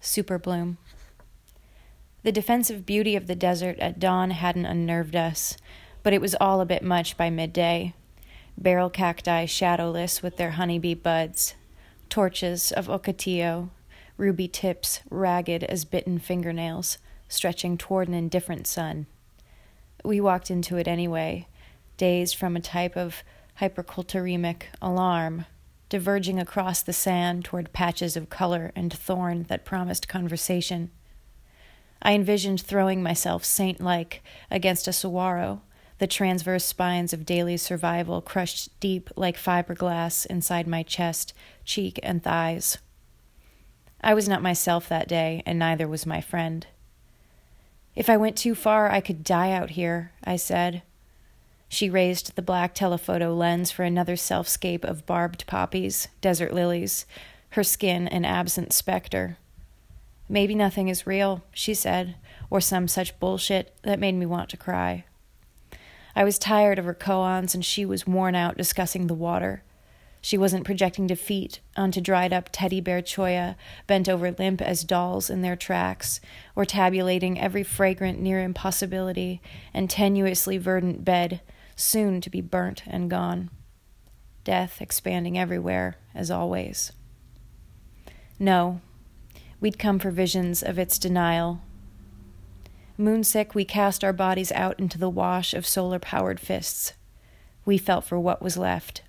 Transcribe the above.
Super bloom. The defensive beauty of the desert at dawn hadn't unnerved us, but it was all a bit much by midday. Barrel cacti shadowless with their honeybee buds, torches of ocotillo, ruby tips ragged as bitten fingernails, stretching toward an indifferent sun. We walked into it anyway, dazed from a type of hyperculturemic alarm, diverging across the sand toward patches of color and thorn that promised conversation. I envisioned throwing myself saint-like against a saguaro, the transverse spines of daily survival crushed deep like fiberglass inside my chest, cheek, and thighs. I was not myself that day, and neither was my friend. If I went too far, I could die out here, I said. She raised the black telephoto lens for another self-scape of barbed poppies, desert lilies, her skin an absent specter. Maybe nothing is real, she said, or some such bullshit that made me want to cry. I was tired of her koans, and she was worn out discussing the water. She wasn't projecting defeat onto dried-up teddy bear cholla, bent over limp as dolls in their tracks, or tabulating every fragrant near impossibility and tenuously verdant bed, soon to be burnt and gone. Death expanding everywhere, as always. No, we'd come for visions of its denial. Moonsick, we cast our bodies out into the wash of solar-powered fists. We felt for what was left.